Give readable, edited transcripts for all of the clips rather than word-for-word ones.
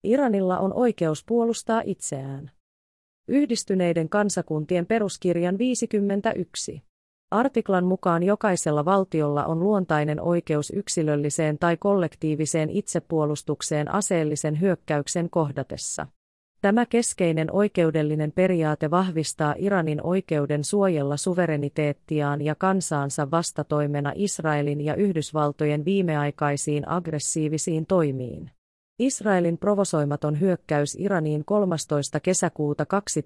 Iranilla on oikeus puolustaa itseään. Yhdistyneiden kansakuntien peruskirjan 51. Artiklan mukaan jokaisella valtiolla on luontainen oikeus yksilölliseen tai kollektiiviseen itsepuolustukseen aseellisen hyökkäyksen kohdatessa. Tämä keskeinen oikeudellinen periaate vahvistaa Iranin oikeuden suojella suvereniteettiaan ja kansaansa vastatoimena Israelin ja Yhdysvaltojen viimeaikaisiin aggressiivisiin toimiin. Israelin provosoimaton hyökkäys Iraniin 13. kesäkuuta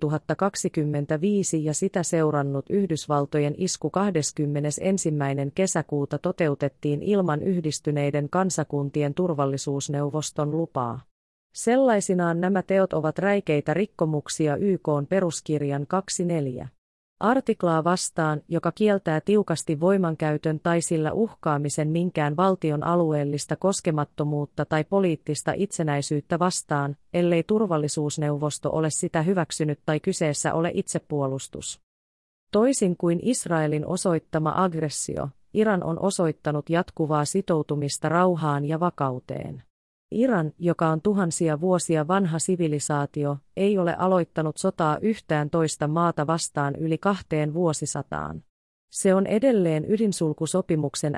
2025 ja sitä seurannut Yhdysvaltojen isku 21. kesäkuuta toteutettiin ilman Yhdistyneiden kansakuntien turvallisuusneuvoston lupaa. Sellaisinaan nämä teot ovat räikeitä rikkomuksia YK:n peruskirjan 24. artiklaa vastaan, joka kieltää tiukasti voimankäytön tai sillä uhkaamisen minkään valtion alueellista koskemattomuutta tai poliittista itsenäisyyttä vastaan, ellei turvallisuusneuvosto ole sitä hyväksynyt tai kyseessä ole itsepuolustus. Toisin kuin Israelin osoittama aggressio, Iran on osoittanut jatkuvaa sitoutumista rauhaan ja vakauteen. Iran, joka on tuhansia vuosia vanha sivilisaatio, ei ole aloittanut sotaa yhtään toista maata vastaan yli 2 vuosisataan. Se on edelleen ydinsulkusopimuksen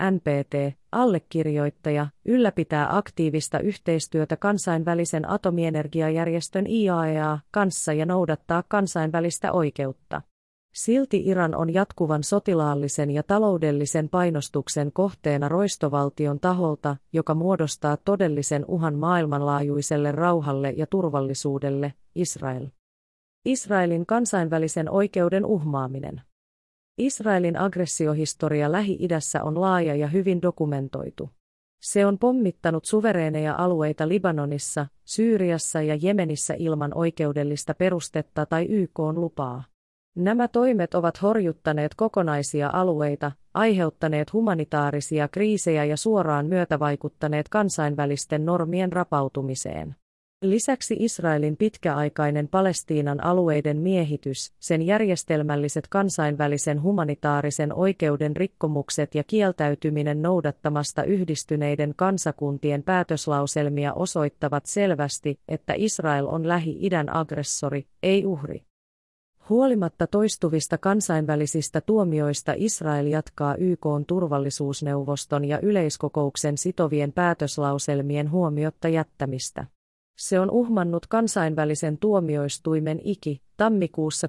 NPT-allekirjoittaja, ylläpitää aktiivista yhteistyötä kansainvälisen atomienergiajärjestön IAEA kanssa ja noudattaa kansainvälistä oikeutta. Silti Iran on jatkuvan sotilaallisen ja taloudellisen painostuksen kohteena roistovaltion taholta, joka muodostaa todellisen uhan maailmanlaajuiselle rauhalle ja turvallisuudelle, Israel. Israelin kansainvälisen oikeuden uhmaaminen. Israelin aggressiohistoria Lähi-idässä on laaja ja hyvin dokumentoitu. Se on pommittanut suvereeneja alueita Libanonissa, Syyriassa ja Jemenissä ilman oikeudellista perustetta tai YK:n lupaa. Nämä toimet ovat horjuttaneet kokonaisia alueita, aiheuttaneet humanitaarisia kriisejä ja suoraan myötävaikuttaneet kansainvälisten normien rapautumiseen. Lisäksi Israelin pitkäaikainen Palestiinan alueiden miehitys, sen järjestelmälliset kansainvälisen humanitaarisen oikeuden rikkomukset ja kieltäytyminen noudattamasta Yhdistyneiden kansakuntien päätöslauselmia osoittavat selvästi, että Israel on Lähi-idän aggressori, ei uhri. Huolimatta toistuvista kansainvälisistä tuomioista Israel jatkaa YK:n turvallisuusneuvoston ja yleiskokouksen sitovien päätöslauselmien huomiotta jättämistä. Se on uhmannut kansainvälisen tuomioistuimen tammikuussa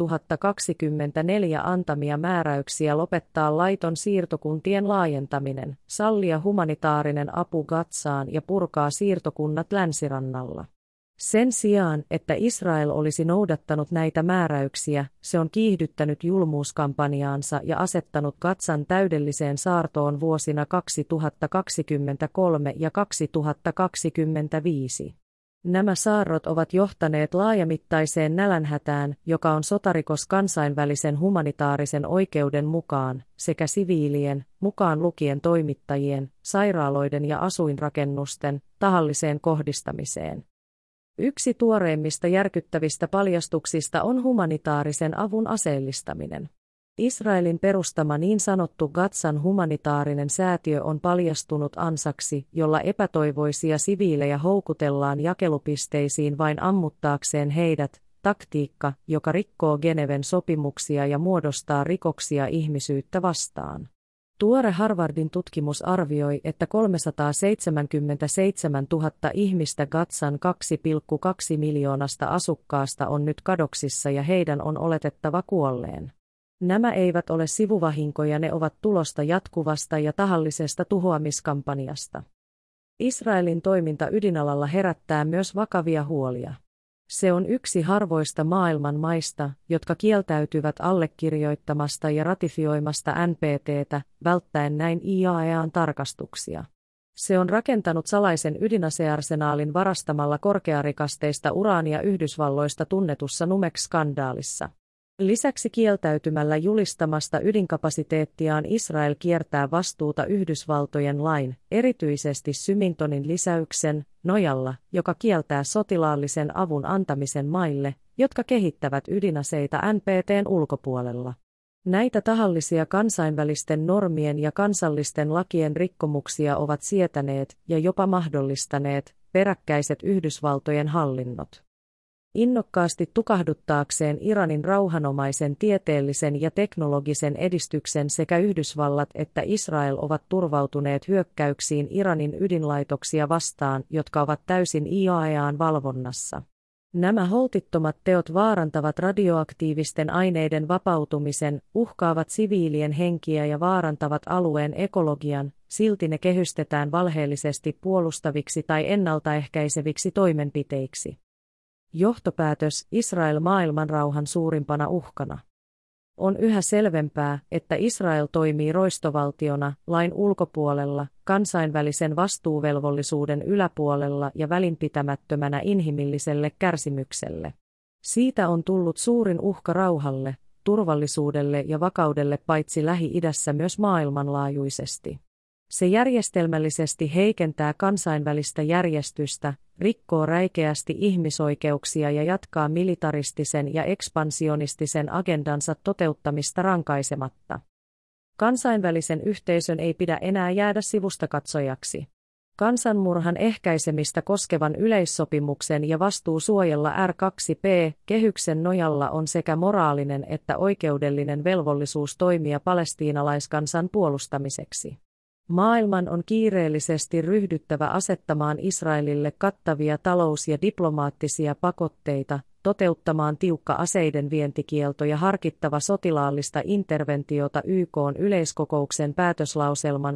2024 antamia määräyksiä lopettaa laiton siirtokuntien laajentaminen, sallia humanitaarinen apu Gazaan ja purkaa siirtokunnat länsirannalla. Sen sijaan, että Israel olisi noudattanut näitä määräyksiä, se on kiihdyttänyt julmuuskampanjaansa ja asettanut Gazan täydelliseen saartoon vuosina 2023 ja 2025. Nämä saarrot ovat johtaneet laajamittaiseen nälänhätään, joka on sotarikos kansainvälisen humanitaarisen oikeuden mukaan, sekä siviilien, mukaan lukien toimittajien, sairaaloiden ja asuinrakennusten, tahalliseen kohdistamiseen. Yksi tuoreimmista järkyttävistä paljastuksista on humanitaarisen avun aseellistaminen. Israelin perustama niin sanottu Gazan humanitaarinen säätiö on paljastunut ansaksi, jolla epätoivoisia siviilejä houkutellaan jakelupisteisiin vain ammuttaakseen heidät, taktiikka, joka rikkoo Geneven sopimuksia ja muodostaa rikoksia ihmisyyttä vastaan. Tuore Harvardin tutkimus arvioi, että 377 000 ihmistä Gazan 2,2 miljoonasta asukkaasta on nyt kadoksissa ja heidän on oletettava kuolleen. Nämä eivät ole sivuvahinkoja, ne ovat tulosta jatkuvasta ja tahallisesta tuhoamiskampanjasta. Israelin toiminta ydinalalla herättää myös vakavia huolia. Se on yksi harvoista maailman maista, jotka kieltäytyvät allekirjoittamasta ja ratifioimasta NPT:tä, välttäen näin IAEAn tarkastuksia. Se on rakentanut salaisen ydinasearsenaalin varastamalla korkearikasteista uraania Yhdysvalloista tunnetussa Numex-skandaalissa. Lisäksi kieltäytymällä julistamasta ydinkapasiteettiaan Israel kiertää vastuuta Yhdysvaltojen lain, erityisesti Symingtonin lisäyksen, nojalla, joka kieltää sotilaallisen avun antamisen maille, jotka kehittävät ydinaseita NPT:n ulkopuolella. Näitä tahallisia kansainvälisten normien ja kansallisten lakien rikkomuksia ovat sietäneet ja jopa mahdollistaneet peräkkäiset Yhdysvaltojen hallinnot. Innokkaasti tukahduttaakseen Iranin rauhanomaisen tieteellisen ja teknologisen edistyksen sekä Yhdysvallat että Israel ovat turvautuneet hyökkäyksiin Iranin ydinlaitoksia vastaan, jotka ovat täysin IAEAn valvonnassa. Nämä holtittomat teot vaarantavat radioaktiivisten aineiden vapautumisen, uhkaavat siviilien henkiä ja vaarantavat alueen ekologian, silti ne kehystetään valheellisesti puolustaviksi tai ennaltaehkäiseviksi toimenpiteiksi. Johtopäätös: Israel maailmanrauhan suurimpana uhkana. On yhä selvempää, että Israel toimii roistovaltiona, lain ulkopuolella, kansainvälisen vastuuvelvollisuuden yläpuolella ja välinpitämättömänä inhimilliselle kärsimykselle. Siitä on tullut suurin uhka rauhalle, turvallisuudelle ja vakaudelle paitsi Lähi-idässä myös maailmanlaajuisesti. Se järjestelmällisesti heikentää kansainvälistä järjestystä, rikkoo räikeästi ihmisoikeuksia ja jatkaa militaristisen ja ekspansionistisen agendansa toteuttamista rankaisematta. Kansainvälisen yhteisön ei pidä enää jäädä sivustakatsojaksi. Kansanmurhan ehkäisemistä koskevan yleissopimuksen ja vastuu suojella R2P-kehyksen nojalla on sekä moraalinen että oikeudellinen velvollisuus toimia palestiinalaiskansan puolustamiseksi. Maailman on kiireellisesti ryhdyttävä asettamaan Israelille kattavia talous- ja diplomaattisia pakotteita, toteuttamaan tiukka aseiden vientikielto ja harkittava sotilaallista interventiota YK:n yleiskokouksen päätöslauselman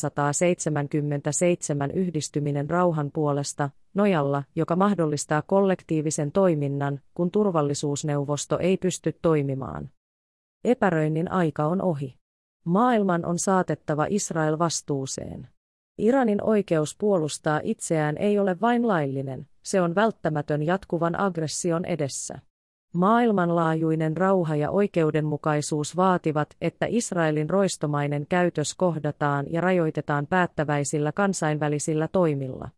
377 yhdistyminen rauhan puolesta nojalla, joka mahdollistaa kollektiivisen toiminnan, kun turvallisuusneuvosto ei pysty toimimaan. Epäröinnin aika on ohi. Maailman on saatettava Israel vastuuseen. Iranin oikeus puolustaa itseään ei ole vain laillinen, se on välttämätön jatkuvan aggression edessä. Maailmanlaajuinen rauha ja oikeudenmukaisuus vaativat, että Israelin roistomainen käytös kohdataan ja rajoitetaan päättäväisillä kansainvälisillä toimilla.